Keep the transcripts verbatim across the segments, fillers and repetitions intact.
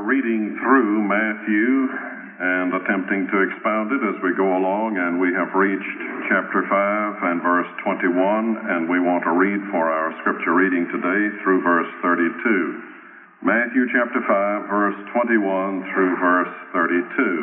reading through Matthew and attempting to expound it as we go along, and we have reached chapter five and verse twenty-one, and we want to read for our scripture reading today through verse thirty-two. Matthew chapter five, verse twenty-one through verse thirty-two.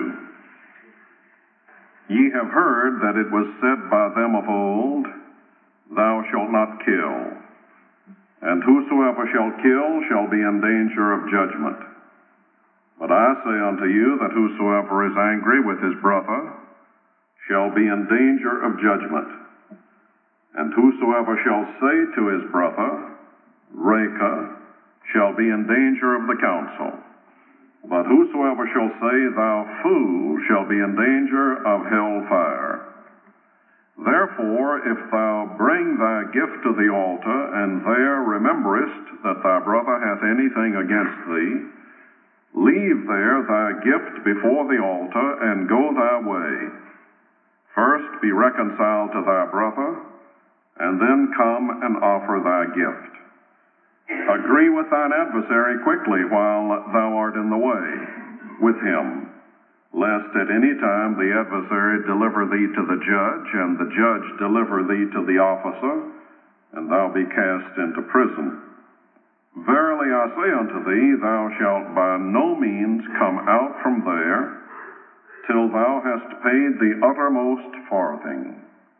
Ye have heard that it was said by them of old, Thou shalt not kill, and whosoever shall kill shall be in danger of judgment. But I say unto you that whosoever is angry with his brother shall be in danger of judgment. And whosoever shall say to his brother, Raca, shall be in danger of the council. But whosoever shall say, Thou fool, shall be in danger of hell fire. Therefore, if thou bring thy gift to the altar, and there rememberest that thy brother hath anything against thee, leave there thy gift before the altar, and go thy way. First be reconciled to thy brother, and then come and offer thy gift. Agree with thine adversary quickly while thou art in the way with him, lest at any time the adversary deliver thee to the judge, and the judge deliver thee to the officer, and thou be cast into prison. Verily I say unto thee, thou shalt by no means come out from there till thou hast paid the uttermost farthing.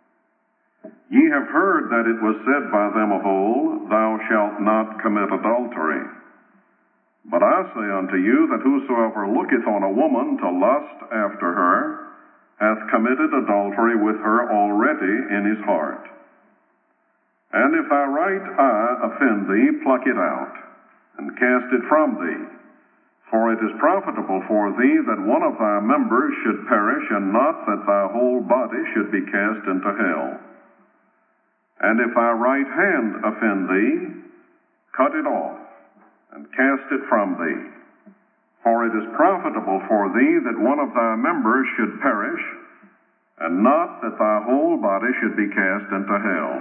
Ye have heard that it was said by them of old, Thou shalt not commit adultery. But I say unto you that whosoever looketh on a woman to lust after her hath committed adultery with her already in his heart. And if thy right eye offend thee, pluck it out, and cast it from thee. For it is profitable for thee that one of thy members should perish, and not that thy whole body should be cast into hell. And if thy right hand offend thee, cut it off, and cast it from thee. For it is profitable for thee that one of thy members should perish, and not that thy whole body should be cast into hell.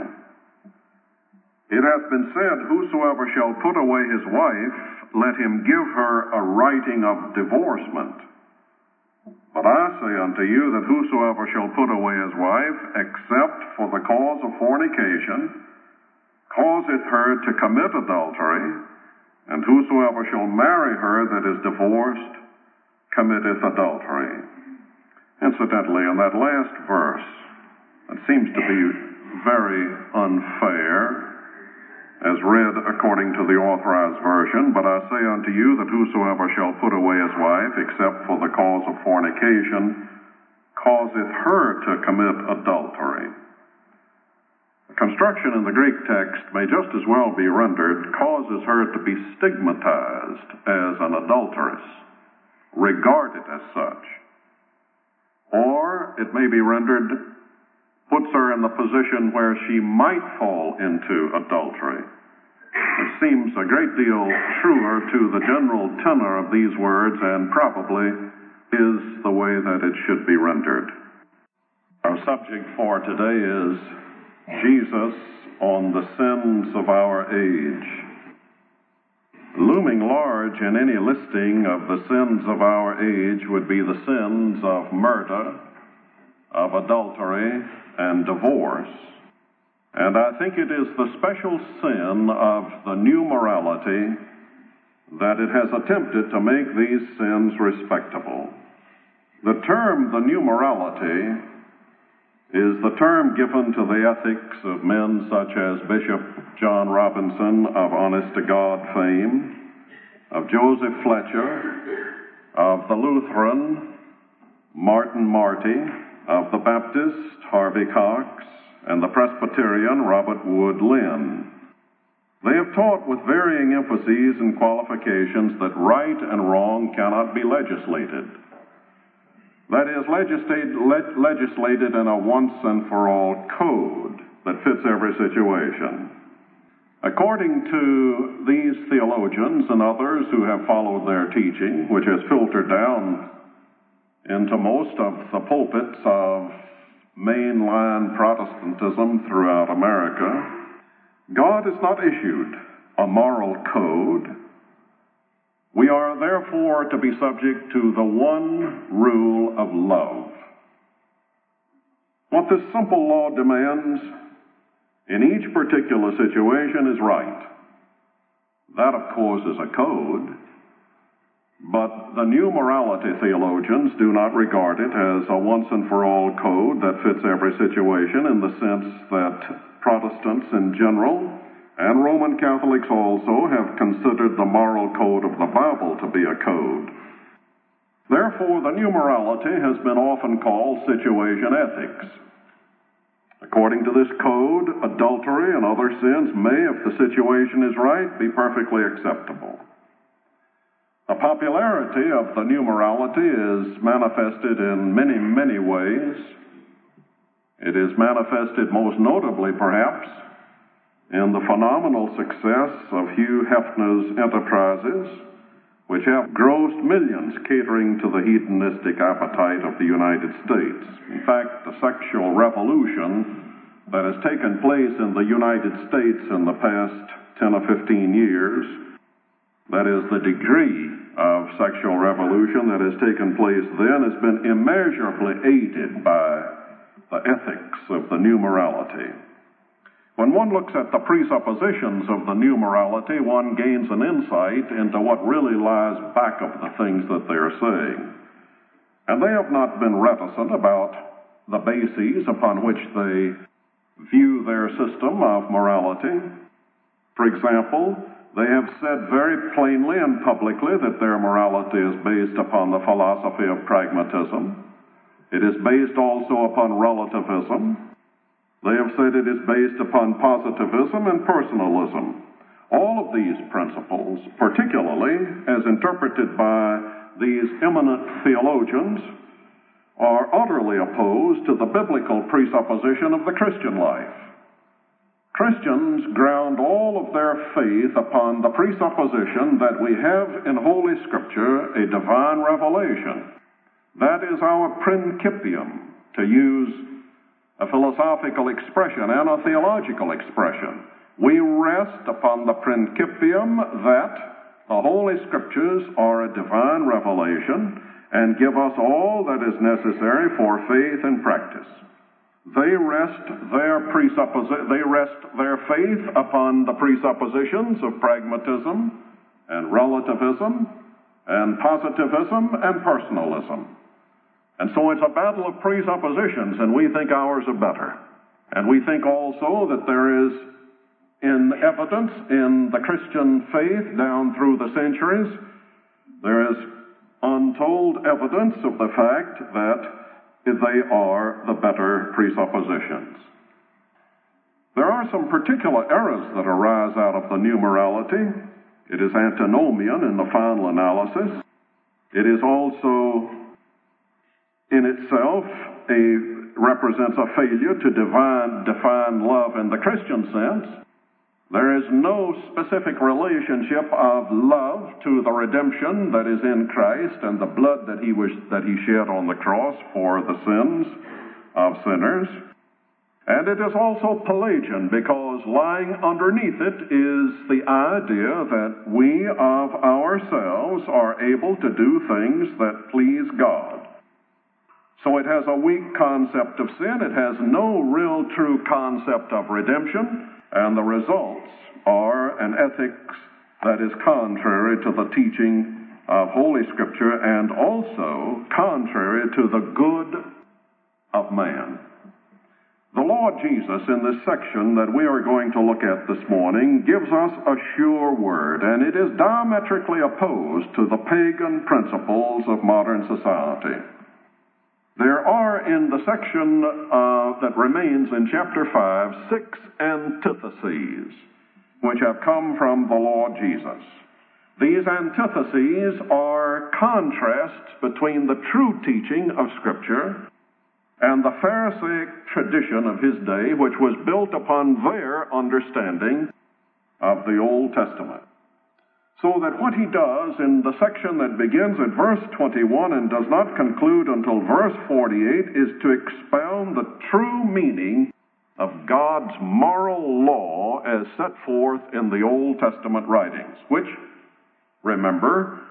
It hath been said, Whosoever shall put away his wife, let him give her a writing of divorcement. But I say unto you that whosoever shall put away his wife, except for the cause of fornication, causeth her to commit adultery, and whosoever shall marry her that is divorced, committeth adultery. Incidentally, in that last verse, it seems to be very unfair, as read according to the Authorized Version, but I say unto you that whosoever shall put away his wife, except for the cause of fornication, causeth her to commit adultery. The construction in the Greek text may just as well be rendered, causes her to be stigmatized as an adulteress, regarded as such. Or it may be rendered, puts her in the position where she might fall into adultery. It seems a great deal truer to the general tenor of these words, and probably is the way that it should be rendered. Our subject for today is Jesus on the sins of our age. Looming large in any listing of the sins of our age would be the sins of murder, of adultery, and divorce. And I think it is the special sin of the new morality that it has attempted to make these sins respectable. The term the new morality is the term given to the ethics of men such as Bishop John Robinson of Honest to God fame, of Joseph Fletcher, of the Lutheran Martin Marty, of the Baptist Harvey Cox, and the Presbyterian Robert Wood Lynn. They have taught with varying emphases and qualifications that right and wrong cannot be legislated. That is, legislated, le- legislated in a once-and-for-all code that fits every situation. According to these theologians and others who have followed their teaching, which has filtered down into most of the pulpits of mainline Protestantism throughout America, God has not issued a moral code We are therefore to be subject to the one rule of love. What this simple law demands in each particular situation is right. That, of course, is a code, but the new morality theologians do not regard it as a once-and-for-all code that fits every situation, in the sense that Protestants in general and Roman Catholics also have considered the moral code of the Bible to be a code. Therefore, the new morality has been often called situation ethics. According to this code, adultery and other sins may, if the situation is right, be perfectly acceptable. The popularity of the new morality is manifested in many, many ways. It is manifested most notably, perhaps, in the phenomenal success of Hugh Hefner's enterprises, which have grossed millions catering to the hedonistic appetite of the United States. In fact, the sexual revolution that has taken place in the United States in the past ten or fifteen years, that is, the degree of sexual revolution that has taken place then, has been immeasurably aided by the ethics of the new morality. When one looks at the presuppositions of the new morality, one gains an insight into what really lies back of the things that they are saying. And they have not been reticent about the bases upon which they view their system of morality. For example, they have said very plainly and publicly that their morality is based upon the philosophy of pragmatism. It is based also upon relativism. They have said it is based upon positivism and personalism. All of these principles, particularly as interpreted by these eminent theologians, are utterly opposed to the biblical presupposition of the Christian life. Christians ground all of their faith upon the presupposition that we have in Holy Scripture a divine revelation. That is our principium, to use a philosophical expression and a theological expression. We rest upon the principium that the Holy Scriptures are a divine revelation and give us all that is necessary for faith and practice. They rest their presupposi- they rest their faith upon the presuppositions of pragmatism and relativism and positivism and personalism. And so it's a battle of presuppositions, and we think ours are better. And we think also that there is in evidence in the Christian faith down through the centuries, there is untold evidence of the fact that they are the better presuppositions. There are some particular errors that arise out of the new morality. It is antinomian in the final analysis. It is also in itself a, represents a failure to divine, define love in the Christian sense. There is no specific relationship of love to the redemption that is in Christ and the blood that he was, that he shed on the cross for the sins of sinners. And it is also Pelagian, because lying underneath it is the idea that we of ourselves are able to do things that please God. So it has a weak concept of sin. It has no real true concept of redemption. And the results are an ethics that is contrary to the teaching of Holy Scripture and also contrary to the good of man. The Lord Jesus, in this section that we are going to look at this morning, gives us a sure word, and it is diametrically opposed to the pagan principles of modern society. There are in the section uh, that remains in chapter five six antitheses which have come from the Lord Jesus. These antitheses are contrasts between the true teaching of Scripture and the Pharisaic tradition of his day, which was built upon their understanding of the Old Testament. So that what he does in the section that begins at verse twenty-one and does not conclude until verse forty-eight is to expound the true meaning of God's moral law as set forth in the Old Testament writings, which, remember,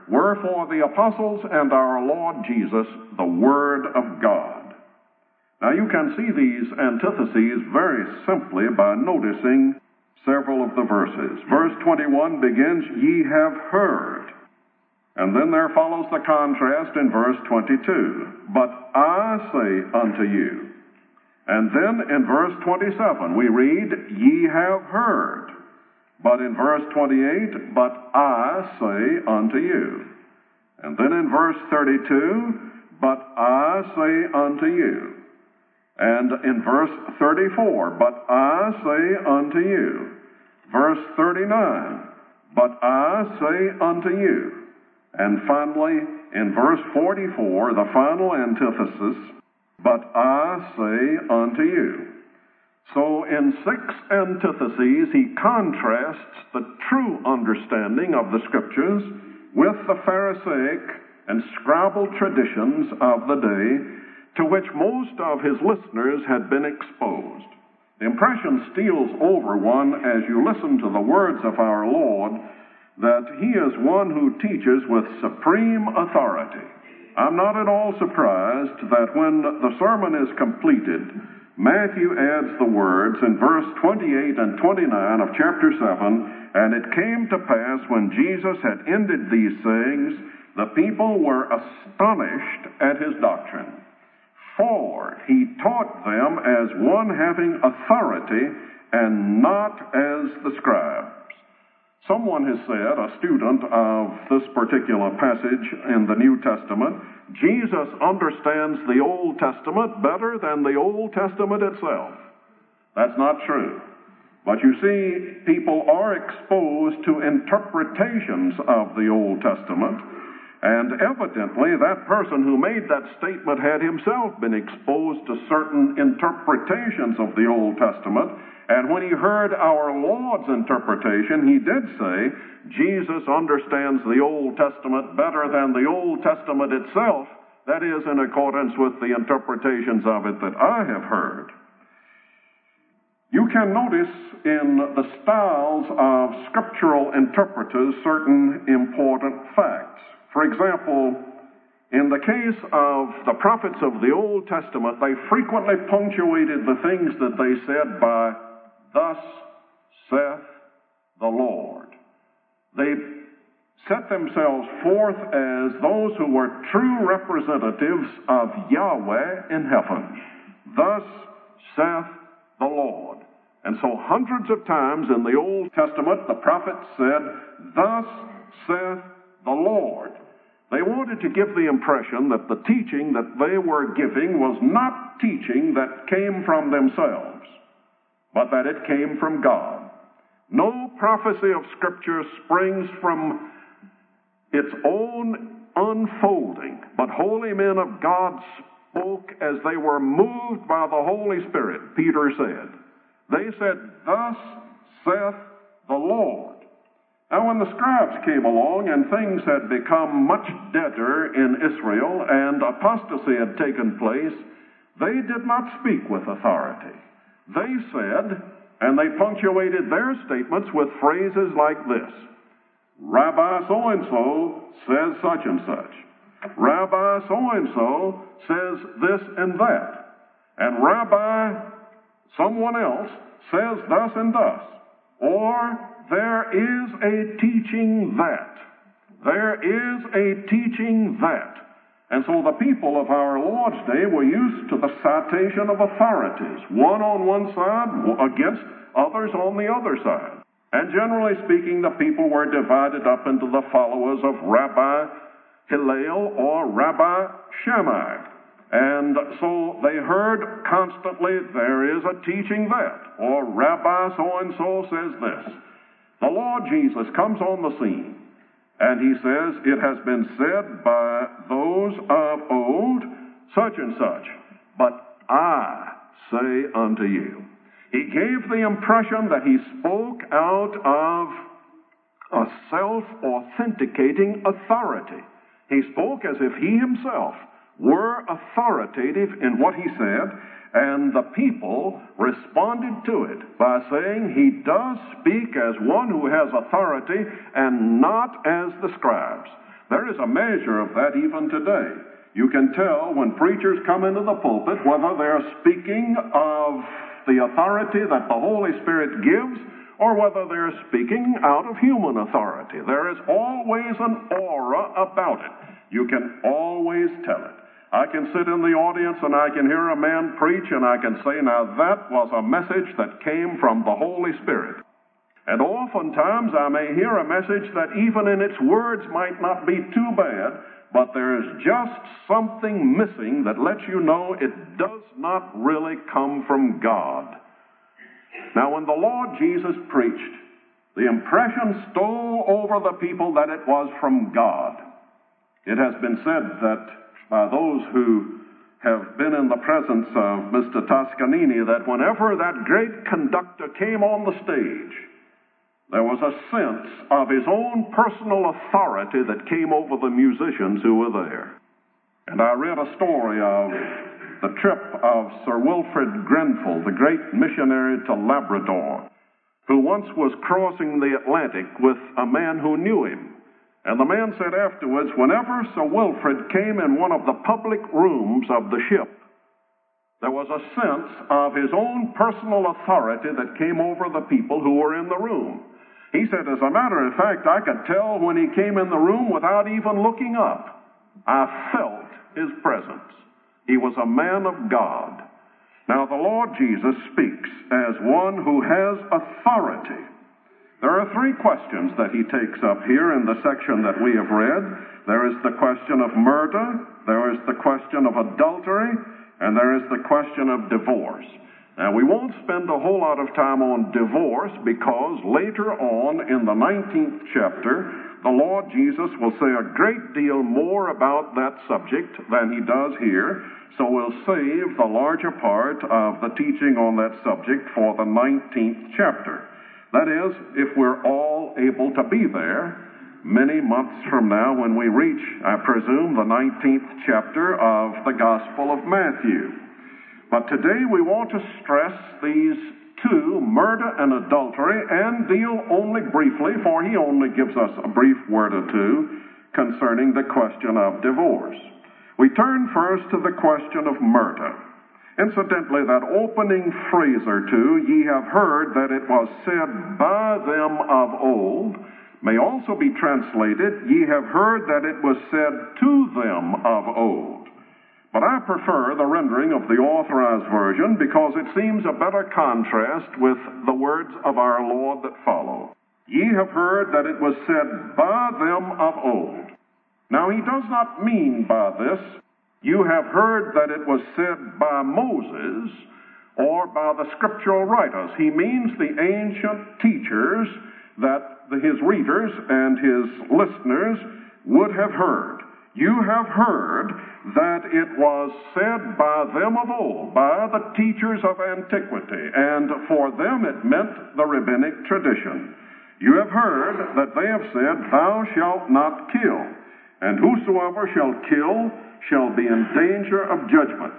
were for the apostles and our Lord Jesus the Word of God. Now you can see these antitheses very simply by noticing several of the verses. Verse twenty-one begins, "Ye have heard." And then there follows the contrast in verse twenty-two, "But I say unto you." And then in verse twenty-seven we read, "Ye have heard." But in verse twenty-eight, "But I say unto you." And then in verse thirty-two, "But I say unto you." And in verse thirty-four, "But I say unto you." Verse thirty-nine, "But I say unto you." And finally, in verse forty-four, the final antithesis, "But I say unto you." So in six antitheses, he contrasts the true understanding of the Scriptures with the Pharisaic and scribal traditions of the day to which most of his listeners had been exposed. The impression steals over one as you listen to the words of our Lord that he is one who teaches with supreme authority. I'm not at all surprised that when the sermon is completed, Matthew adds the words in verse twenty-eight and twenty-nine of chapter seven, "And it came to pass when Jesus had ended these sayings, the people were astonished at his doctrine. For he taught them as one having authority and not as the scribes." Someone has said, a student of this particular passage in the New Testament, Jesus understands the Old Testament better than the Old Testament itself. That's not true. But you see, people are exposed to interpretations of the Old Testament, and evidently that person who made that statement had himself been exposed to certain interpretations of the Old Testament. And when he heard our Lord's interpretation, he did say, Jesus understands the Old Testament better than the Old Testament itself. That is, in accordance with the interpretations of it that I have heard. You can notice in the styles of scriptural interpreters certain important facts. For example, in the case of the prophets of the Old Testament, they frequently punctuated the things that they said by, "Thus saith the Lord." They set themselves forth as those who were true representatives of Yahweh in heaven. "Thus saith the Lord." And so hundreds of times in the Old Testament, the prophets said, "Thus saith the Lord." They wanted to give the impression that the teaching that they were giving was not teaching that came from themselves, but that it came from God. No prophecy of Scripture springs from its own unfolding, but holy men of God spoke as they were moved by the Holy Spirit, Peter said. They said, "Thus saith the Lord." Now when the scribes came along and things had become much deader in Israel and apostasy had taken place, they did not speak with authority. They said, and they punctuated their statements with phrases like this: "Rabbi so-and-so says such and such. Rabbi so-and-so says this and that. And Rabbi someone else says thus and thus." Or, "There is a teaching that." There is a teaching that. And so the people of our Lord's day were used to the citation of authorities, one on one side against others on the other side. And generally speaking, the people were divided up into the followers of Rabbi Hillel or Rabbi Shammai. And so they heard constantly, "There is a teaching that," or "Rabbi so-and-so says this." The Lord Jesus comes on the scene, and he says, "It has been said by those of old, such and such, but I say unto you." He gave the impression that he spoke out of a self-authenticating authority. He spoke as if he himself were authoritative in what he said, and the people responded to it by saying, "He does speak as one who has authority and not as the scribes." There is a measure of that even today. You can tell when preachers come into the pulpit whether they're speaking of the authority that the Holy Spirit gives or whether they're speaking out of human authority. There is always an aura about it. You can always tell it. I can sit in the audience and I can hear a man preach and I can say, now that was a message that came from the Holy Spirit. And oftentimes I may hear a message that even in its words might not be too bad, but there's just something missing that lets you know it does not really come from God. Now, when the Lord Jesus preached, the impression stole over the people that it was from God. It has been said that by those who have been in the presence of Mister Toscanini that whenever that great conductor came on the stage, there was a sense of his own personal authority that came over the musicians who were there. And I read a story of the trip of Sir Wilfrid Grenfell, the great missionary to Labrador, who once was crossing the Atlantic with a man who knew him. And the man said afterwards, whenever Sir Wilfrid came in one of the public rooms of the ship, there was a sense of his own personal authority that came over the people who were in the room. He said, as a matter of fact, I could tell when he came in the room without even looking up. I felt his presence. He was a man of God. Now, the Lord Jesus speaks as one who has authority. There are three questions that he takes up here in the section that we have read. There is the question of murder, there is the question of adultery, and there is the question of divorce. Now, we won't spend a whole lot of time on divorce because later on in the nineteenth chapter, the Lord Jesus will say a great deal more about that subject than he does here, so we'll save the larger part of the teaching on that subject for the nineteenth chapter. That is, if we're all able to be there many months from now when we reach, I presume, the nineteenth chapter of the Gospel of Matthew. But today we want to stress these two, murder and adultery, and deal only briefly, for he only gives us a brief word or two concerning the question of divorce. We turn first to the question of murder. Incidentally, that opening phrase or two, ye have heard that it was said by them of old, may also be translated, ye have heard that it was said to them of old. But I prefer the rendering of the Authorized Version because it seems a better contrast with the words of our Lord that follow. Ye have heard that it was said by them of old. Now, he does not mean by this, you have heard that it was said by Moses or by the scriptural writers. He means the ancient teachers that his readers and his listeners would have heard. You have heard that it was said by them of old, by the teachers of antiquity, and for them it meant the rabbinic tradition. You have heard that they have said, thou shalt not kill, and whosoever shall kill shall be in danger of judgment.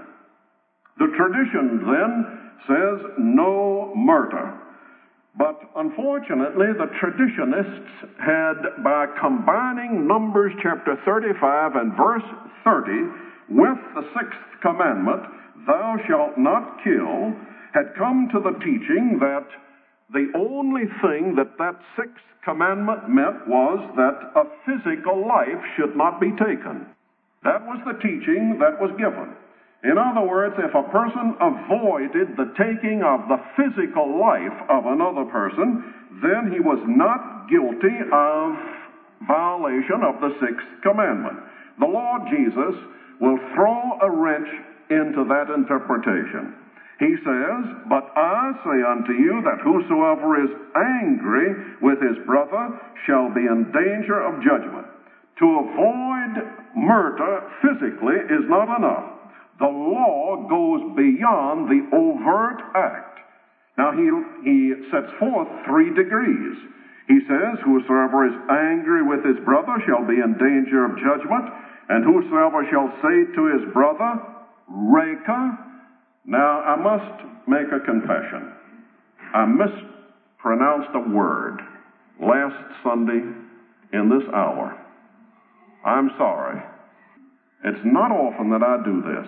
The tradition then says no murder. But unfortunately, the traditionists had, by combining Numbers chapter thirty-five and verse thirty with the sixth commandment, thou shalt not kill, had come to the teaching that the only thing that that sixth commandment meant was that a physical life should not be taken. That was the teaching that was given. In other words, if a person avoided the taking of the physical life of another person, then he was not guilty of violation of the sixth commandment. The Lord Jesus will throw a wrench into that interpretation. He says, but I say unto you that whosoever is angry with his brother shall be in danger of judgment. To avoid murder physically is not enough. The law goes beyond the overt act. Now, he, he sets forth three degrees. He says, whosoever is angry with his brother shall be in danger of judgment, and whosoever shall say to his brother, Reka. Now, I must make a confession. I mispronounced a word last Sunday in this hour. I'm sorry. It's not often that I do this.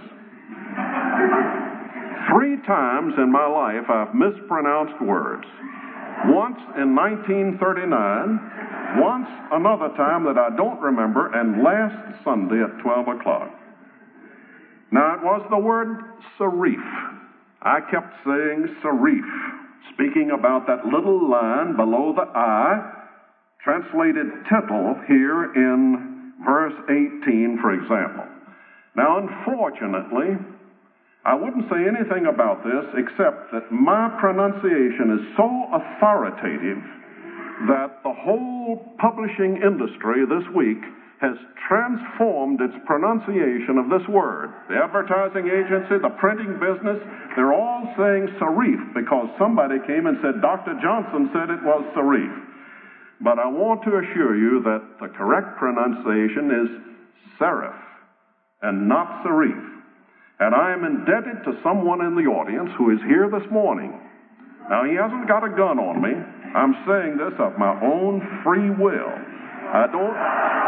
Three times in my life I've mispronounced words. Once in nineteen thirty-nine, once another time that I don't remember, and last Sunday at twelve o'clock. Now, it was the word serif. I kept saying serif, speaking about that little line below the I, translated tittle here in verse eighteen, for example. Now, unfortunately, I wouldn't say anything about this except that my pronunciation is so authoritative that the whole publishing industry this week has transformed its pronunciation of this word. The advertising agency, the printing business, they're all saying serif because somebody came and said Doctor Johnson said it was serif. But I want to assure you that the correct pronunciation is serif and not serif. And I am indebted to someone in the audience who is here this morning. Now, he hasn't got a gun on me. I'm saying this of my own free will. I don't...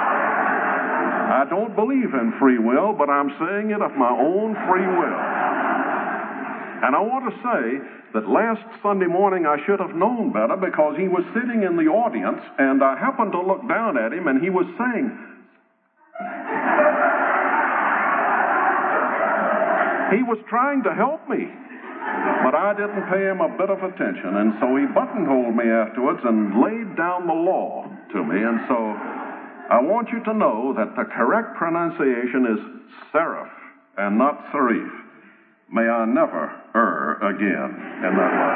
I don't believe in free will, but I'm saying it of my own free will. And I want to say that last Sunday morning I should have known better because he was sitting in the audience and I happened to look down at him and he was saying, he was trying to help me, but I didn't pay him a bit of attention. And so he buttonholed me afterwards and laid down the law to me. And so I want you to know that the correct pronunciation is serif and not serif. May I never err again in that way.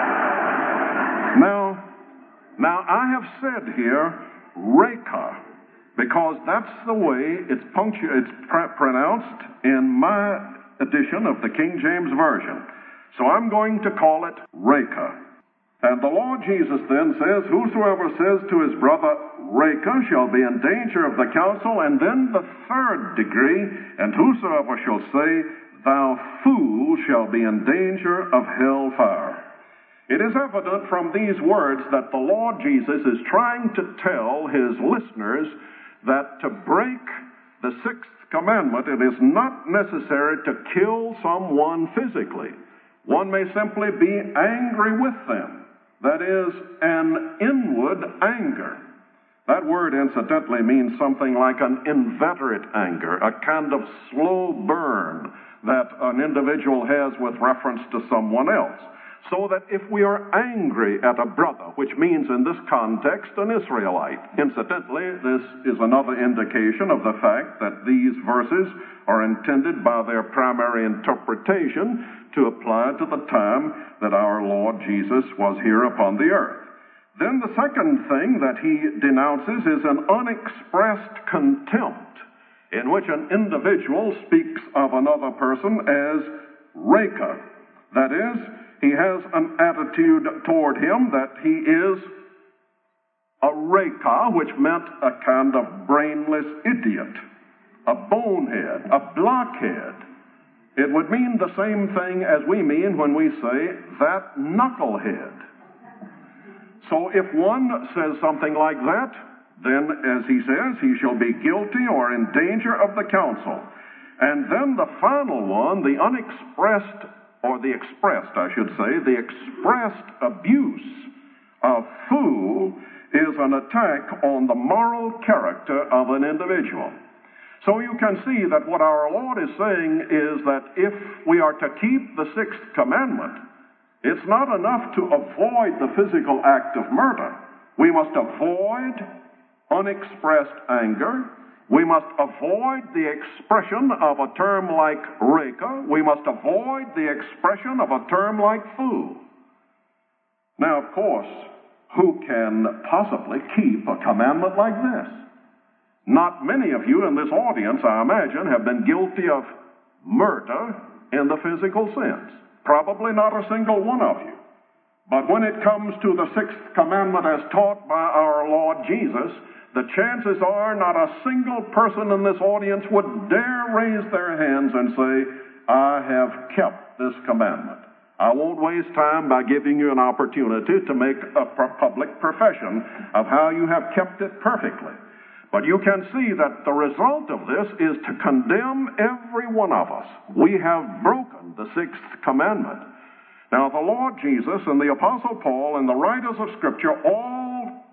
Now, now I have said here, Reka, because that's the way it's punctu- it's pr- pronounced in my edition of the King James Version. So I'm going to call it Reka. And the Lord Jesus then says, whosoever says to his brother, Reka, shall be in danger of the council. And then the third degree, and whosoever shall say, thou fool, shall be in danger of hell fire. It is evident from these words that the Lord Jesus is trying to tell his listeners that to break the sixth commandment, it is not necessary to kill someone physically. One may simply be angry with them. That is, an inward anger. That word, incidentally, means something like an inveterate anger, a kind of slow burn that an individual has with reference to someone else. So that if we are angry at a brother, which means in this context an Israelite, incidentally, this is another indication of the fact that these verses are intended by their primary interpretation to apply to the time that our Lord Jesus was here upon the earth. Then the second thing that he denounces is an unexpressed contempt, in which an individual speaks of another person as Reka. That is, he has an attitude toward him that he is a Reka, which meant a kind of brainless idiot, a bonehead, a blockhead. It would mean the same thing as we mean when we say that knucklehead. So if one says something like that, then, as he says, he shall be guilty or in danger of the council. And then the final one, the unexpressed, or the expressed, I should say, the expressed abuse of fool is an attack on the moral character of an individual. So you can see that what our Lord is saying is that if we are to keep the sixth commandment, it's not enough to avoid the physical act of murder. We must avoid unexpressed anger. We must avoid the expression of a term like Reka. We must avoid the expression of a term like fool. Now, of course, who can possibly keep a commandment like this? Not many of you in this audience, I imagine, have been guilty of murder in the physical sense. Probably not a single one of you. But when it comes to the sixth commandment as taught by our Lord Jesus, the chances are not a single person in this audience would dare raise their hands and say, I have kept this commandment. I won't waste time by giving you an opportunity to make a public profession of how you have kept it perfectly. But you can see that the result of this is to condemn every one of us. We have broken the sixth commandment. Now, the Lord Jesus and the Apostle Paul and the writers of Scripture all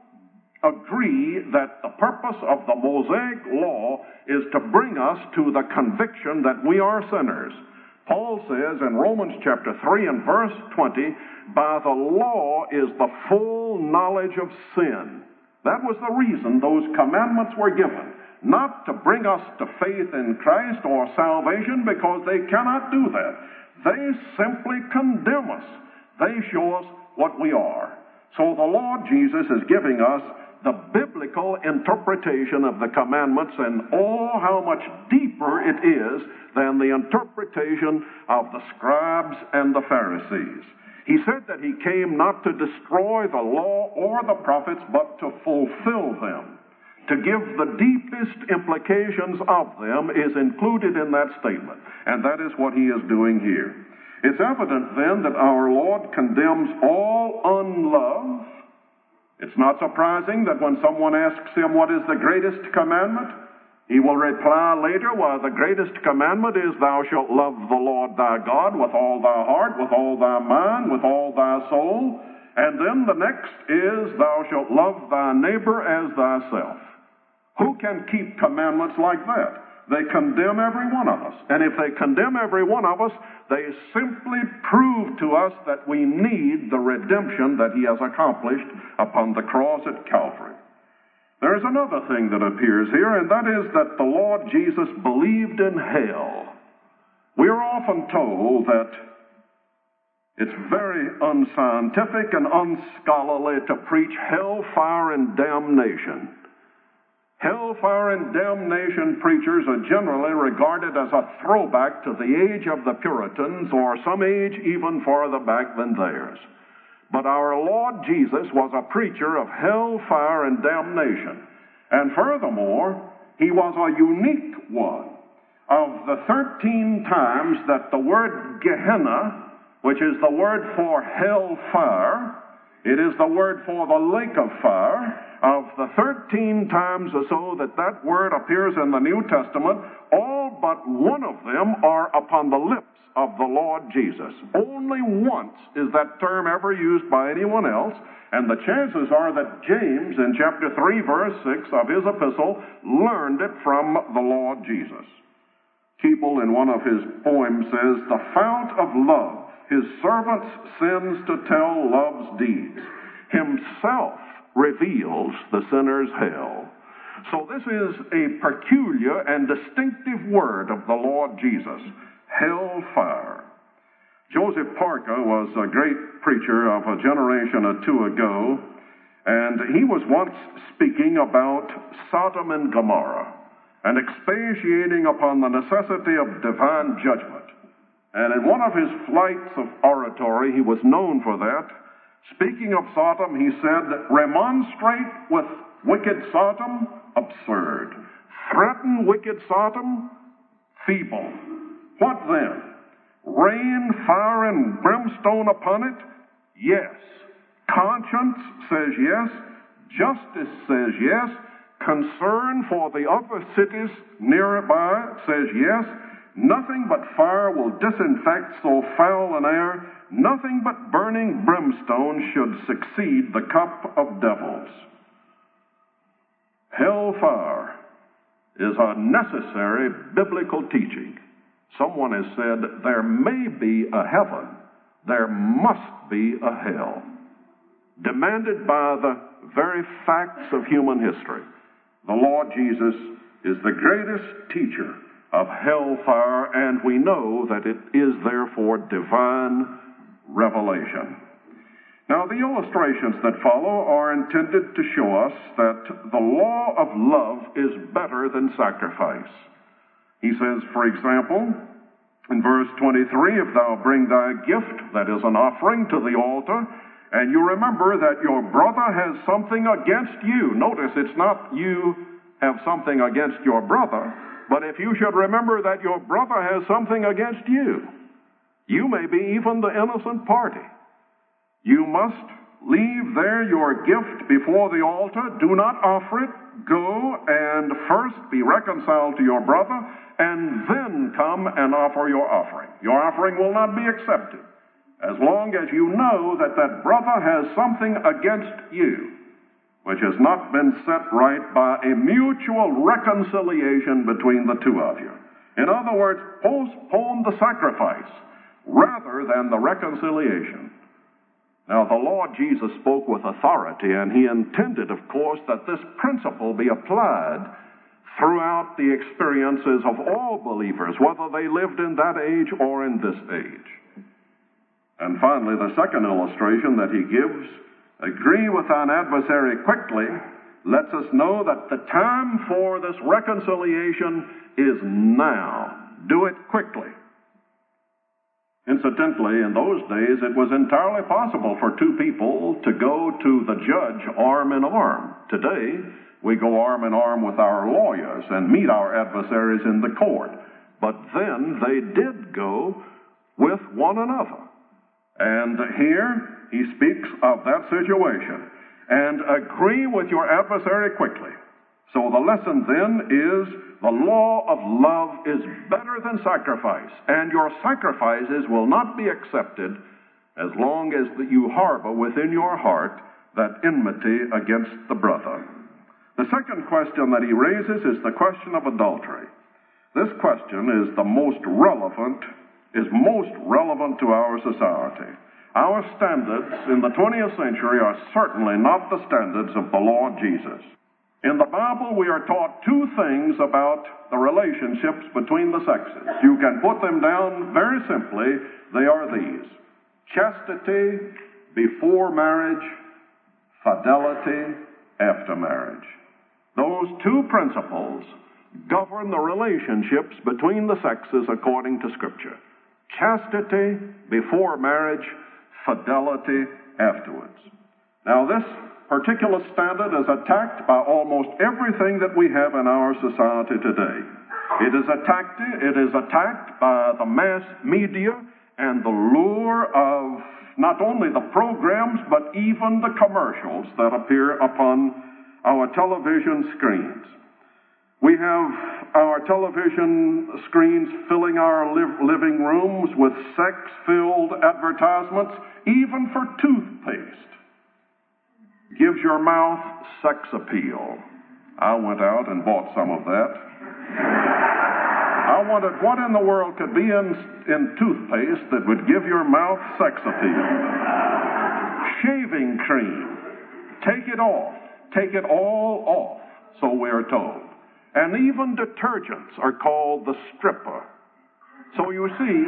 agree that the purpose of the Mosaic law is to bring us to the conviction that we are sinners. Paul says in Romans chapter three and verse twenty, by the law is the full knowledge of sin. That was the reason those commandments were given, not to bring us to faith in Christ or salvation, because they cannot do that. They simply condemn us. They show us what we are. So the Lord Jesus is giving us the biblical interpretation of the commandments, and oh, how much deeper it is than the interpretation of the scribes and the Pharisees. He said that he came not to destroy the law or the prophets, but to fulfill them. To give the deepest implications of them is included in that statement, and that is what he is doing here. It's evident then that our Lord condemns all unlove. It's not surprising that when someone asks him what is the greatest commandment, he will reply later, well, the greatest commandment is, thou shalt love the Lord thy God with all thy heart, with all thy mind, with all thy soul. And then the next is, thou shalt love thy neighbor as thyself. Who can keep commandments like that? They condemn every one of us. And if they condemn every one of us, they simply prove to us that we need the redemption that he has accomplished upon the cross at Calvary. There's another thing that appears here, and that is that the Lord Jesus believed in hell. We are often told that it's very unscientific and unscholarly to preach hellfire and damnation. Hellfire and damnation preachers are generally regarded as a throwback to the age of the Puritans, or some age even farther back than theirs. But our Lord Jesus was a preacher of hellfire and damnation. And furthermore, he was a unique one. Of the thirteen times that the word Gehenna, which is the word for hellfire, it is the word for the lake of fire, of the thirteen times or so that that word appears in the New Testament, all but one of them are upon the lips of the Lord Jesus. Only once is that term ever used by anyone else, and the chances are that James, in chapter three, verse six of his epistle, learned it from the Lord Jesus. Keble, in one of his poems, says, the fount of love, his servants sends to tell love's deeds. Himself reveals the sinner's hell. So this is a peculiar and distinctive word of the Lord Jesus, hellfire. Joseph Parker was a great preacher of a generation or two ago, and he was once speaking about Sodom and Gomorrah and expatiating upon the necessity of divine judgment. And in one of his flights of oratory, he was known for that. Speaking of Sodom, he said, remonstrate with wicked Sodom? Absurd. Threaten wicked Sodom? Feeble. What then? Rain, fire, and brimstone upon it? Yes. Conscience says yes. Justice says yes. Concern for the other cities nearby says yes. Nothing but fire will disinfect so foul an air. Nothing but burning brimstone should succeed the cup of devils. Hellfire is a necessary biblical teaching. Someone has said, there may be a heaven, there must be a hell. Demanded by the very facts of human history. The Lord Jesus is the greatest teacher of hellfire, and we know that it is therefore divine revelation. Now, the illustrations that follow are intended to show us that the law of love is better than sacrifice. He says, for example, in verse twenty-three, if thou bring thy gift, that is an offering, to the altar, and you remember that your brother has something against you. Notice, it's not you have something against your brother, but if you should remember that your brother has something against you, you may be even the innocent party. You must leave there your gift before the altar. Do not offer it. Go and first be reconciled to your brother, and then come and offer your offering. Your offering will not be accepted as long as you know that that brother has something against you which has not been set right by a mutual reconciliation between the two of you. In other words, postpone the sacrifice rather than the reconciliation. Now, the Lord Jesus spoke with authority, and he intended, of course, that this principle be applied throughout the experiences of all believers, whether they lived in that age or in this age. And finally, the second illustration that he gives, agree with thine adversary quickly, lets us know that the time for this reconciliation is now. Do it quickly. Incidentally, in those days, it was entirely possible for two people to go to the judge arm in arm. Today, we go arm in arm with our lawyers and meet our adversaries in the court. But then they did go with one another. And here he speaks of that situation. And agree with your adversary quickly. So the lesson then is the law of love is better than sacrifice, and your sacrifices will not be accepted as long as you harbor within your heart that enmity against the brother. The second question that he raises is the question of adultery. This question is the most relevant, is most relevant to our society. Our standards in the twentieth century are certainly not the standards of the Lord Jesus. In the Bible, we are taught two things about the relationships between the sexes. You can put them down very simply. They are these: chastity before marriage, fidelity after marriage. Those two principles govern the relationships between the sexes according to Scripture. Chastity before marriage, fidelity afterwards. Now, this particular standard is attacked by almost everything that we have in our society today. It is attacked, it is attacked by the mass media and the lure of not only the programs, but even the commercials that appear upon our television screens. We have our television screens filling our liv- living rooms with sex-filled advertisements, even for toothpaste. Gives your mouth sex appeal. I went out and bought some of that. I wondered what in the world could be in, in toothpaste that would give your mouth sex appeal. Shaving cream. Take it off. Take it all off, so we're told. And even detergents are called the stripper. So you see,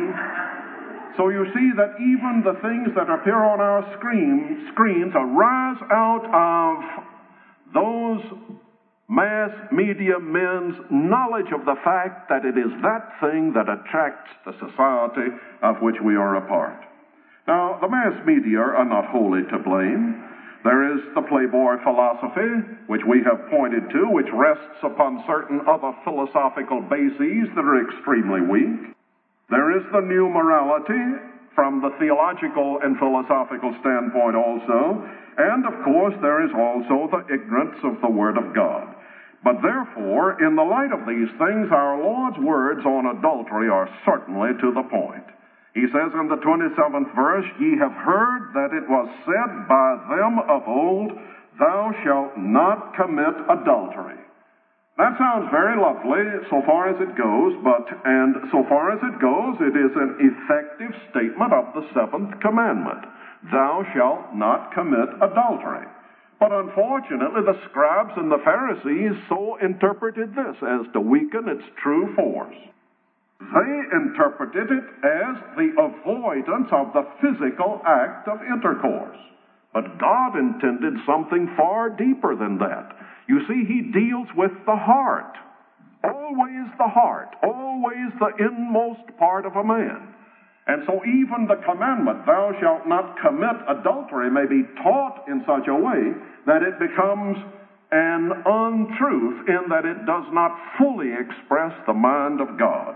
so you see that even the things that appear on our screen, screens arise out of those mass media men's knowledge of the fact that it is that thing that attracts the society of which we are a part. Now, the mass media are not wholly to blame. There is the Playboy philosophy, which we have pointed to, which rests upon certain other philosophical bases that are extremely weak. There is the new morality from the theological and philosophical standpoint also. And, of course, there is also the ignorance of the Word of God. But therefore, in the light of these things, our Lord's words on adultery are certainly to the point. He says in the twenty-seventh verse, "Ye have heard that it was said by them of old, Thou shalt not commit adultery." That sounds very lovely so far as it goes, but, and so far as it goes, it is an effective statement of the seventh commandment. Thou shalt not commit adultery. But unfortunately, the scribes and the Pharisees so interpreted this as to weaken its true force. They interpreted it as the avoidance of the physical act of intercourse. But God intended something far deeper than that. You see, He deals with the heart. Always the heart. Always the inmost part of a man. And so even the commandment, "Thou shalt not commit adultery," may be taught in such a way that it becomes an untruth in that it does not fully express the mind of God.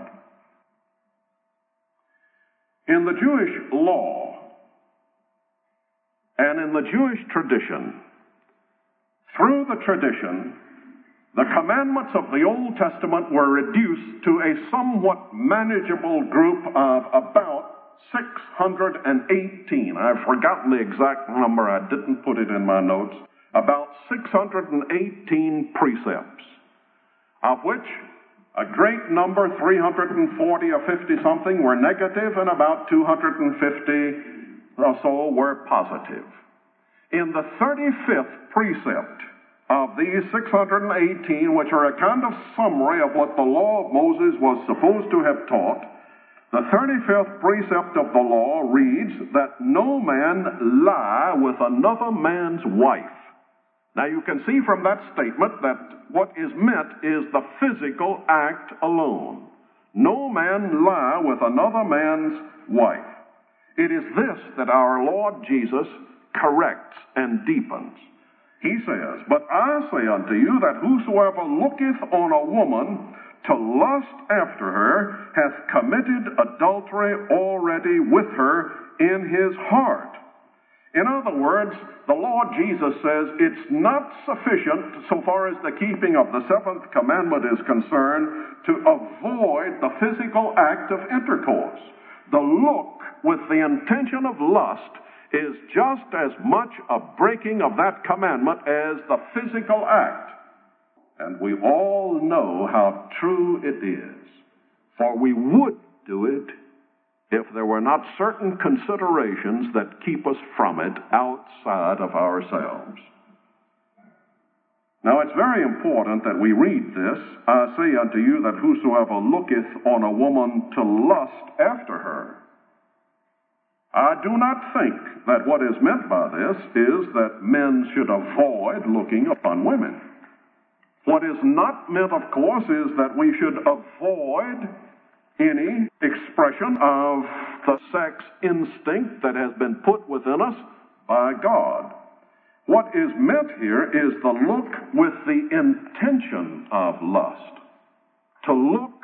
In the Jewish law, And in the Jewish tradition, through the tradition, the commandments of the Old Testament were reduced to a somewhat manageable group of about six hundred eighteen. I've forgotten the exact number. I didn't put it in my notes. About six hundred eighteen precepts, of which a great number, three hundred forty or fifty something, were negative, and about two hundred fifty or so were positive. In the thirty-fifth precept of these six hundred eighteen, which are a kind of summary of what the law of Moses was supposed to have taught, the thirty-fifth precept of the law reads that no man lie with another man's wife. Now you can see from that statement that what is meant is the physical act alone. No man lie with another man's wife. It is this that our Lord Jesus corrects and deepens. He says, "But I say unto you that whosoever looketh on a woman to lust after her hath committed adultery already with her in his heart." In other words, the Lord Jesus says it's not sufficient, so far as the keeping of the seventh commandment is concerned, to avoid the physical act of intercourse. The look with the intention of lust is just as much a breaking of that commandment as the physical act. And we all know how true it is. For we would do it if there were not certain considerations that keep us from it outside of ourselves. Now it's very important that we read this. I say unto you that whosoever looketh on a woman to lust after her. I do not think that what is meant by this is that men should avoid looking upon women. What is not meant, of course, is that we should avoid any expression of the sex instinct that has been put within us by God. What is meant here is the look with the intention of lust. To look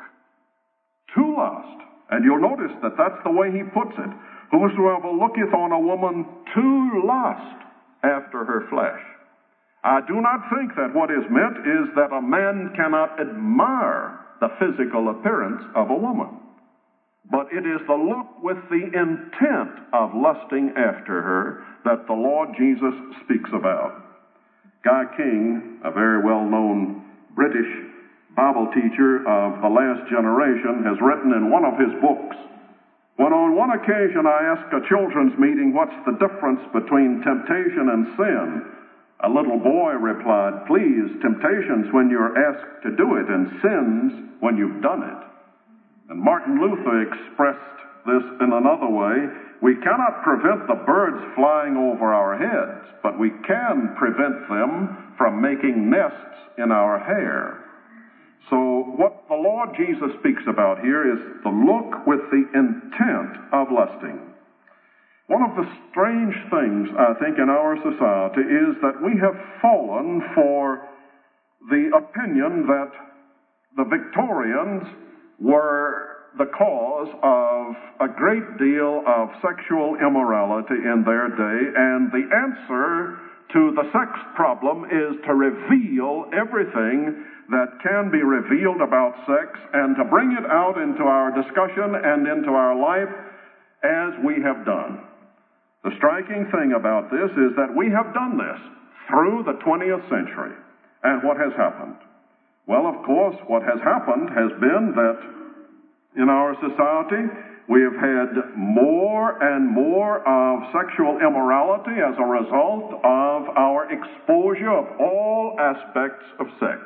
to lust. And you'll notice that that's the way he puts it. Whosoever looketh on a woman to lust after her flesh. I do not think that what is meant is that a man cannot admire the physical appearance of a woman. But it is the look with the intent of lusting after her that the Lord Jesus speaks about. Guy King, a very well-known British Bible teacher of the last generation, has written in one of his books, when on one occasion I asked a children's meeting, what's the difference between temptation and sin? A little boy replied, please, temptation's when you're asked to do it, and sin's when you've done it. And Martin Luther expressed this in another way. We cannot prevent the birds flying over our heads, but we can prevent them from making nests in our hair. So what the Lord Jesus speaks about here is the look with the intent of lusting. One of the strange things, I think, in our society is that we have fallen for the opinion that the Victorians were the cause of a great deal of sexual immorality in their day, and the answer to the sex problem is to reveal everything that can be revealed about sex and to bring it out into our discussion and into our life as we have done. The striking thing about this is that we have done this through the twentieth century. And what has happened? Well, of course, what has happened has been that in our society we have had more and more of sexual immorality as a result of our exposure of all aspects of sex.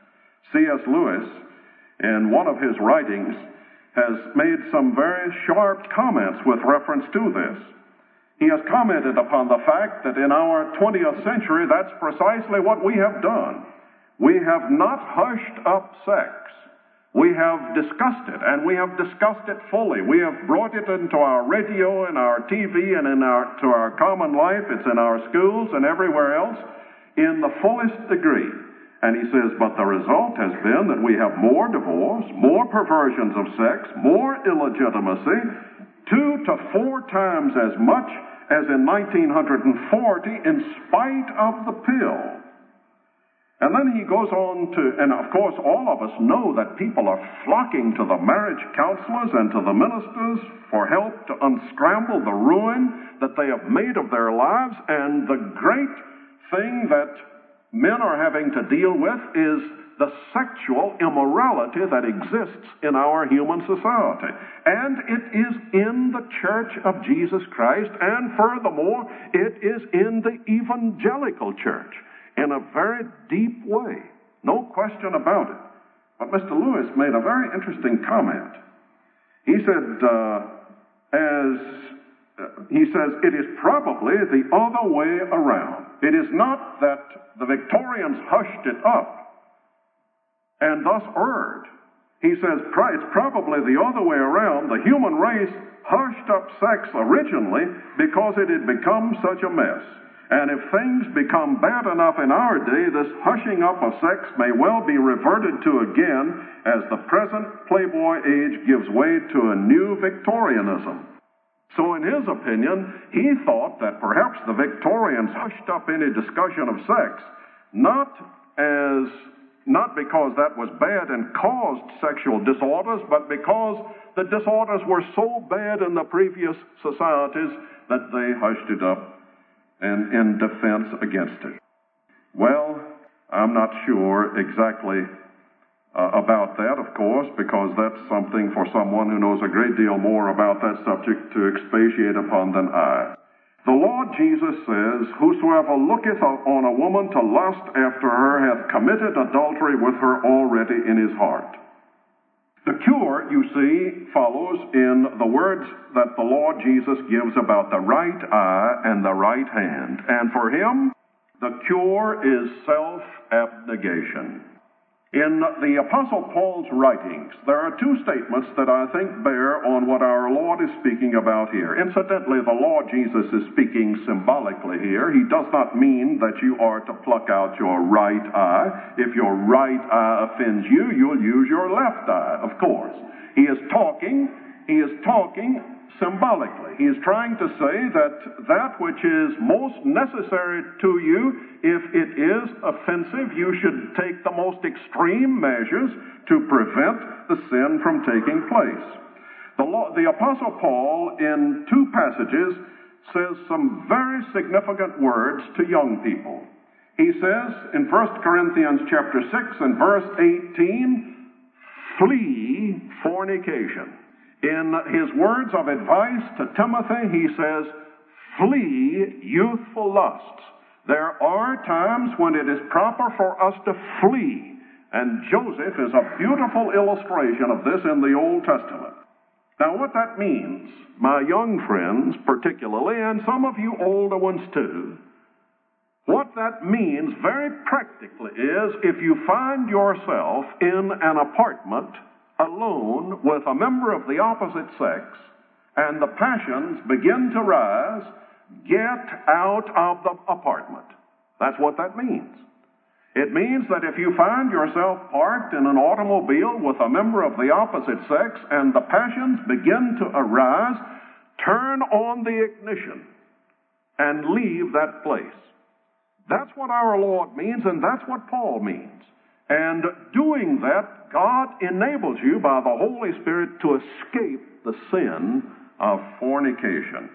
C S Lewis, in one of his writings, has made some very sharp comments with reference to this. He has commented upon the fact that in our twentieth century, that's precisely what we have done. We have not hushed up sex. We have discussed it, and we have discussed it fully. We have brought it into our radio and our T V and in our, to our common life. It's in our schools and everywhere else in the fullest degree. And he says, but the result has been that we have more divorce, more perversions of sex, more illegitimacy, two to four times as much as in nineteen forty in spite of the pill. And then he goes on to, and of course all of us know that people are flocking to the marriage counselors and to the ministers for help to unscramble the ruin that they have made of their lives. And the great thing that men are having to deal with is the sexual immorality that exists in our human society. And it is in the Church of Jesus Christ, and furthermore, it is in the evangelical church in a very deep way. No question about it. But Mister Lewis made a very interesting comment. He said, uh, as uh, he says, it is probably the other way around. It is not that the Victorians hushed it up and thus erred. He says it's probably the other way around. The human race hushed up sex originally because it had become such a mess. And if things become bad enough in our day, this hushing up of sex may well be reverted to again as the present Playboy age gives way to a new Victorianism. So in his opinion, he thought that perhaps the Victorians hushed up any discussion of sex, not as not because that was bad and caused sexual disorders, but because the disorders were so bad in the previous societies that they hushed it up and in defense against it. Well, I'm not sure exactly uh, about that, of course, because that's something for someone who knows a great deal more about that subject to expatiate upon than I. The Lord Jesus says, whosoever looketh on a woman to lust after her hath committed adultery with her already in his heart. The cure, you see, follows in the words that the Lord Jesus gives about the right eye and the right hand. And for him, the cure is self-abnegation. In the Apostle Paul's writings, there are two statements that I think bear on what our Lord is speaking about here. Incidentally, the Lord Jesus is speaking symbolically here. He does not mean that you are to pluck out your right eye. If your right eye offends you, you'll use your left eye, of course. He is talking, he is talking symbolically. He is trying to say that that which is most necessary to you, if it is offensive, you should take the most extreme measures to prevent the sin from taking place. The, law, the Apostle Paul, in two passages, says some very significant words to young people. He says in First Corinthians chapter six and verse eighteen, flee fornication. In his words of advice to Timothy, he says, flee youthful lusts. There are times when it is proper for us to flee, and Joseph is a beautiful illustration of this in the Old Testament. Now, what that means, my young friends particularly, and some of you older ones too, what that means very practically is if you find yourself in an apartment alone with a member of the opposite sex, and the passions begin to rise, get out of the apartment. That's what that means. It means that if you find yourself parked in an automobile with a member of the opposite sex and the passions begin to arise, turn on the ignition and leave that place. That's what our Lord means, and that's what Paul means. And doing that, God enables you by the Holy Spirit to escape the sin of fornication.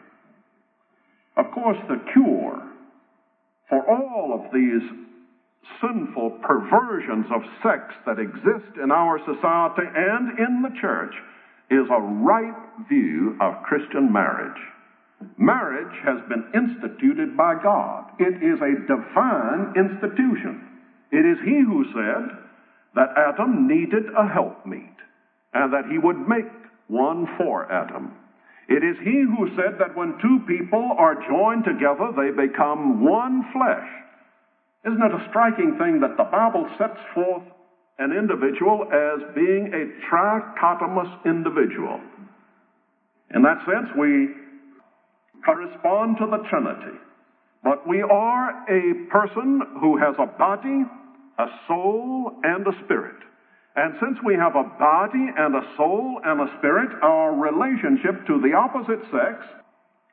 Of course, the cure for all of these sinful perversions of sex that exist in our society and in the church is a right view of Christian marriage. Marriage has been instituted by God. It is a divine institution. It is He who said that Adam needed a helpmeet and that He would make one for Adam. It is He who said that when two people are joined together, they become one flesh. Isn't it a striking thing that the Bible sets forth an individual as being a trichotomous individual? In that sense, we correspond to the Trinity. But we are a person who has a body, a soul, and a spirit. And since we have a body and a soul and a spirit, our relationship to the opposite sex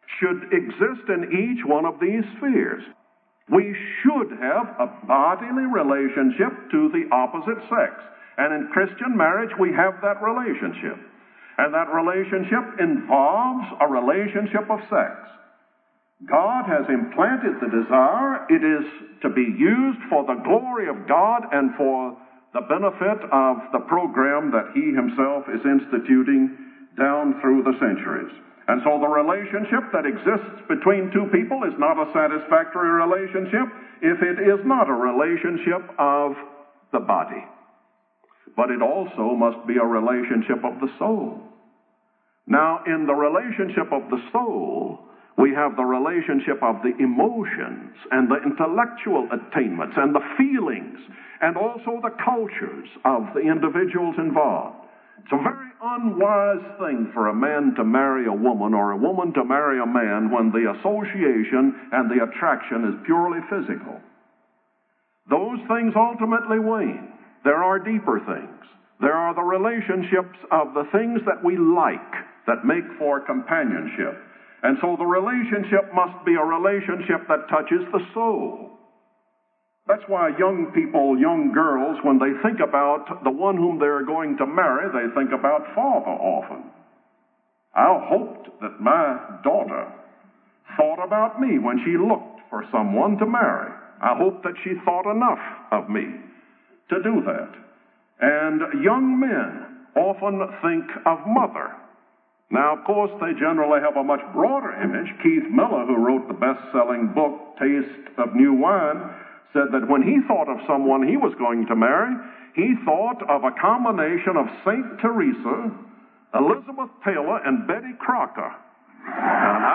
should exist in each one of these spheres. We should have a bodily relationship to the opposite sex. And in Christian marriage, we have that relationship. And that relationship involves a relationship of sex. God has implanted the desire. It is to be used for the glory of God and for the benefit of the program that He Himself is instituting down through the centuries. And so the relationship that exists between two people is not a satisfactory relationship if it is not a relationship of the body. But it also must be a relationship of the soul. Now, in the relationship of the soul, we have the relationship of the emotions and the intellectual attainments and the feelings and also the cultures of the individuals involved. It's a very unwise thing for a man to marry a woman or a woman to marry a man when the association and the attraction is purely physical. Those things ultimately wane. There are deeper things. There are the relationships of the things that we like that make for companionship. And so the relationship must be a relationship that touches the soul. That's why young people, young girls, when they think about the one whom they're going to marry, they think about father often. I hoped that my daughter thought about me when she looked for someone to marry. I hope that she thought enough of me to do that. And young men often think of mother. Now, of course, they generally have a much broader image. Keith Miller, who wrote the best-selling book, Taste of New Wine, said that when he thought of someone he was going to marry, he thought of a combination of Saint Teresa, Elizabeth Taylor, and Betty Crocker. Now I,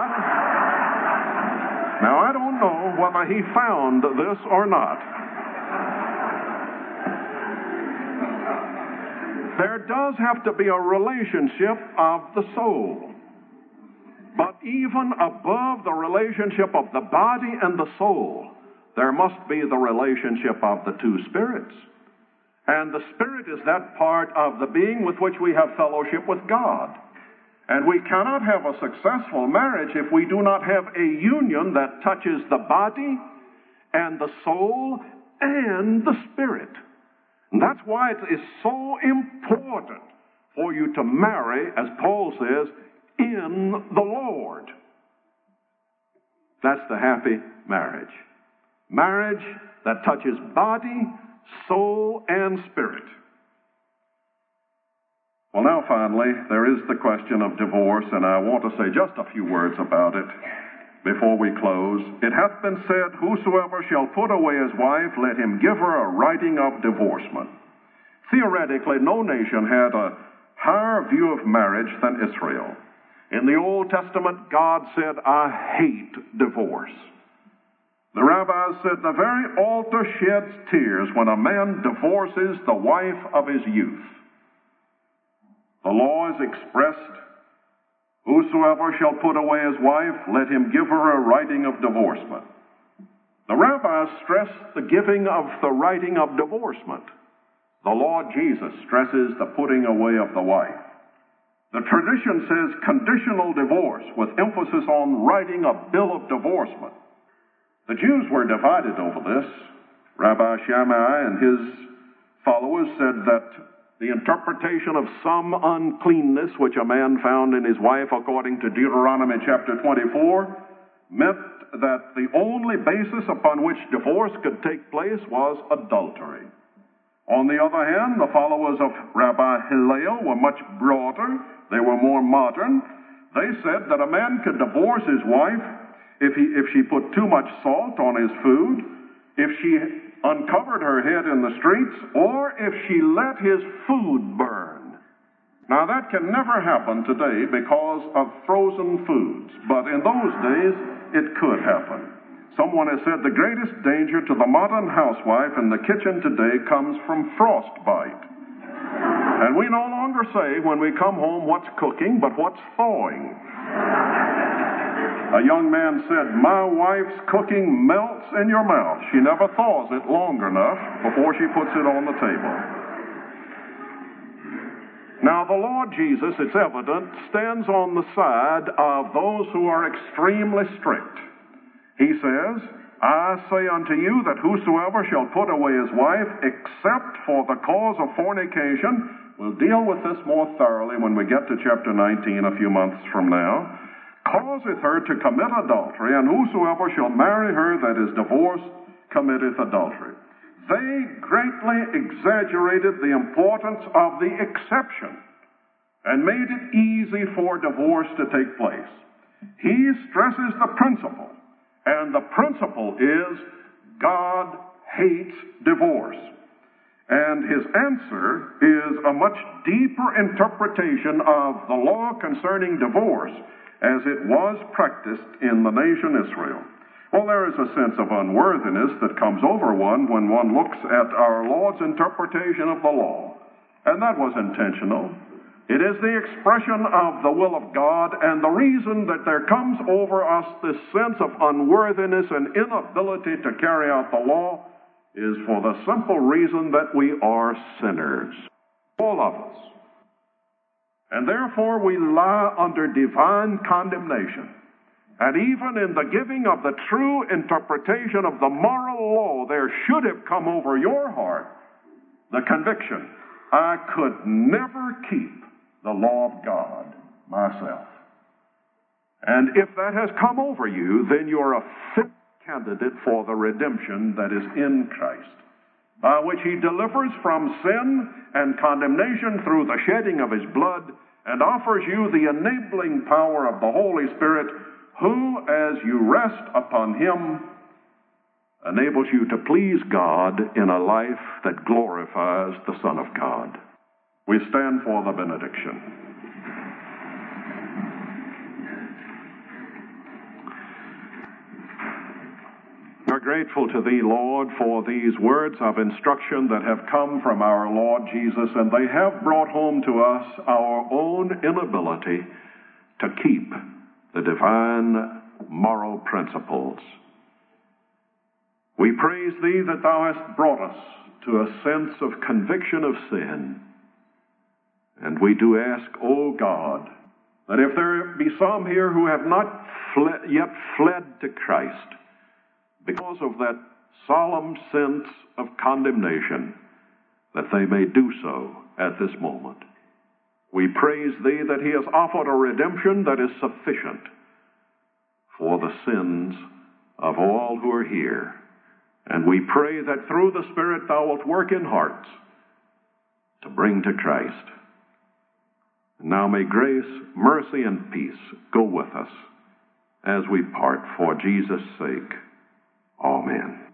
now, I don't know whether he found this or not. There does have to be a relationship of the soul. But even above the relationship of the body and the soul, there must be the relationship of the two spirits. And the spirit is that part of the being with which we have fellowship with God. And we cannot have a successful marriage if we do not have a union that touches the body and the soul and the spirit. And that's why it is so important for you to marry, as Paul says, in the Lord. That's the happy marriage. Marriage that touches body, soul, and spirit. Well, now finally, there is the question of divorce, and I want to say just a few words about it before we close. It hath been said, whosoever shall put away his wife, let him give her a writing of divorcement. Theoretically, no nation had a higher view of marriage than Israel. In the Old Testament, God said, I hate divorce. The rabbis said the very altar sheds tears when a man divorces the wife of his youth. The law is expressed, whosoever shall put away his wife, let him give her a writing of divorcement. The rabbis stress the giving of the writing of divorcement. The Lord Jesus stresses the putting away of the wife. The tradition says conditional divorce with emphasis on writing a bill of divorcement. The Jews were divided over this. Rabbi Shammai and his followers said that the interpretation of some uncleanness which a man found in his wife, according to Deuteronomy chapter twenty-four, meant that the only basis upon which divorce could take place was adultery. On the other hand, the followers of Rabbi Hillel were much broader. They were more modern. They said that a man could divorce his wife if he, if she put too much salt on his food, if she uncovered her head in the streets, or if she let his food burn. Now that can never happen today because of frozen foods, but in those days it could happen. Someone has said the greatest danger to the modern housewife in the kitchen today comes from frostbite. And we no longer say when we come home what's cooking, but what's thawing. A young man said, my wife's cooking melts in your mouth. She never thaws it long enough before she puts it on the table. Now, the Lord Jesus, it's evident, stands on the side of those who are extremely strict. He says, I say unto you that whosoever shall put away his wife, except for the cause of fornication, we'll deal with this more thoroughly when we get to chapter nineteen a few months from now, causeth her to commit adultery, and whosoever shall marry her that is divorced committeth adultery. They greatly exaggerated the importance of the exception and made it easy for divorce to take place. He stresses the principle, and the principle is God hates divorce. And his answer is a much deeper interpretation of the law concerning divorce as it was practiced in the nation Israel. Well, there is a sense of unworthiness that comes over one when one looks at our Lord's interpretation of the law. And that was intentional. It is the expression of the will of God, and the reason that there comes over us this sense of unworthiness and inability to carry out the law is for the simple reason that we are sinners, all of us. And therefore we lie under divine condemnation. And even in the giving of the true interpretation of the moral law, there should have come over your heart the conviction, I could never keep the law of God myself. And if that has come over you, then you're a fit candidate for the redemption that is in Christ, by which he delivers from sin and condemnation through the shedding of his blood, and offers you the enabling power of the Holy Spirit, who, as you rest upon him, enables you to please God in a life that glorifies the Son of God. We stand for the benediction. We're grateful to thee, Lord, for these words of instruction that have come from our Lord Jesus, and they have brought home to us our own inability to keep the divine moral principles. We praise thee that thou hast brought us to a sense of conviction of sin. And we do ask, O God, that if there be some here who have not fled, yet fled to Christ because of that solemn sense of condemnation, that they may do so at this moment. We praise thee that he has offered a redemption that is sufficient for the sins of all who are here. And we pray that through the Spirit thou wilt work in hearts to bring to Christ. Now may grace, mercy, and peace go with us as we part for Jesus' sake. Amen.